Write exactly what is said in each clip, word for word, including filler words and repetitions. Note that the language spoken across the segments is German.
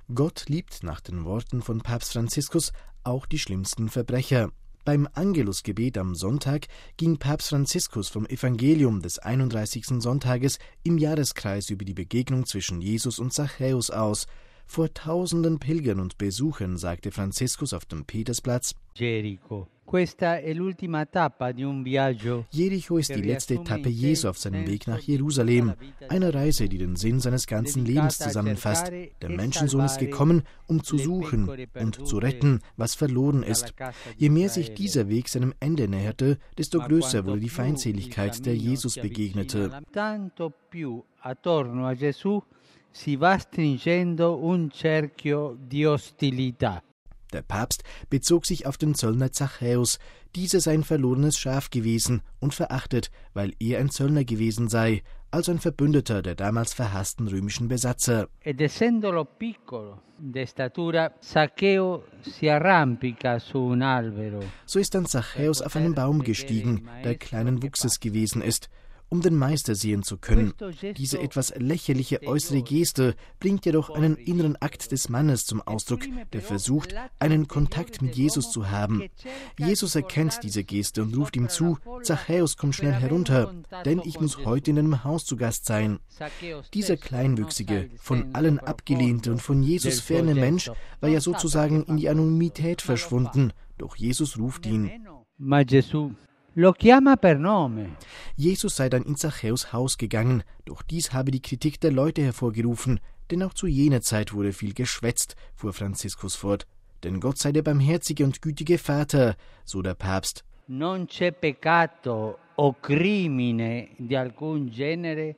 Gott liebt nach den Worten von Papst Franziskus auch die schlimmsten Verbrecher. Beim Angelusgebet am Sonntag ging Papst Franziskus vom Evangelium des einunddreißigsten Sonntages im Jahreskreis über die Begegnung zwischen Jesus und Zachäus aus. Vor tausenden Pilgern und Besuchern sagte Franziskus auf dem Petersplatz: Jericho. Questa è l'ultima tappa di un viaggio. Jericho ist die letzte Etappe Jesu auf seinem Weg nach Jerusalem. Eine Reise, die den Sinn seines ganzen Lebens zusammenfasst. Der Menschensohn ist gekommen, um zu suchen und zu retten, was verloren ist. Je mehr sich dieser Weg seinem Ende näherte, desto größer wurde die Feindseligkeit, der Jesus begegnete. Tanto più attorno a Gesù si va stringendo un cerchio di ostilità. Der Papst bezog sich auf den Zöllner Zachäus. Dieser sei ein verlorenes Schaf gewesen und verachtet, weil er ein Zöllner gewesen sei, also ein Verbündeter der damals verhassten römischen Besatzer. Ed essendolo piccolo de statura, Zaccheo si arrampica su un albero. So ist dann Zachäus auf einen Baum gestiegen, der kleinen Wuchses gewesen ist, um den Meister sehen zu können. Diese etwas lächerliche äußere Geste bringt jedoch einen inneren Akt des Mannes zum Ausdruck, der versucht, einen Kontakt mit Jesus zu haben. Jesus erkennt diese Geste und ruft ihm zu: Zachäus, komm schnell herunter, denn ich muss heute in deinem Haus zu Gast sein. Dieser kleinwüchsige, von allen abgelehnte und von Jesus ferne Mensch war ja sozusagen in die Anonymität verschwunden, doch Jesus ruft ihn. Ma Gesù lo chiama per nome. Jesus sei dann in Zachäus Haus gegangen, doch dies habe die Kritik der Leute hervorgerufen, denn auch zu jener Zeit wurde viel geschwätzt, fuhr Franziskus fort. Denn Gott sei der barmherzige und gütige Vater, so der Papst. Non c'è peccato o crimine di alcun genere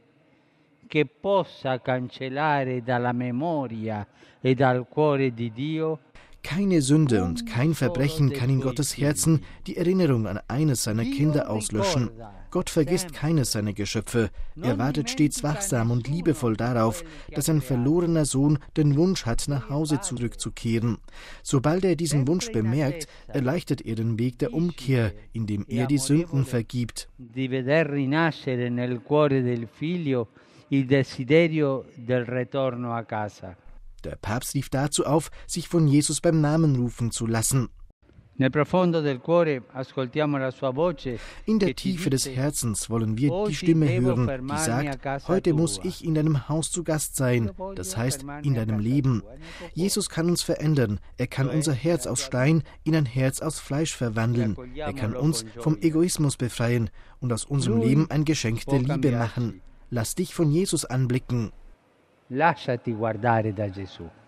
che possa cancellare dalla memoria e dal cuore di Dio. Keine Sünde und kein Verbrechen kann in Gottes Herzen die Erinnerung an eines seiner Kinder auslöschen. Gott vergisst keines seiner Geschöpfe. Er wartet stets wachsam und liebevoll darauf, dass ein verlorener Sohn den Wunsch hat, nach Hause zurückzukehren. Sobald er diesen Wunsch bemerkt, erleichtert er den Weg der Umkehr, indem er die Sünden vergibt. Di veder rinascere nel cuore del figlio il desiderio del ritorno a casa. Der Papst rief dazu auf, sich von Jesus beim Namen rufen zu lassen. Nel profondo del cuore ascoltiamo la sua voce. In der Tiefe des Herzens wollen wir die Stimme hören, die sagt: Heute muss ich in deinem Haus zu Gast sein, das heißt in deinem Leben. Jesus kann uns verändern, er kann unser Herz aus Stein in ein Herz aus Fleisch verwandeln. Er kann uns vom Egoismus befreien und aus unserem Leben ein Geschenk der Liebe machen. Lass dich von Jesus anblicken. Lasciati guardare da Gesù.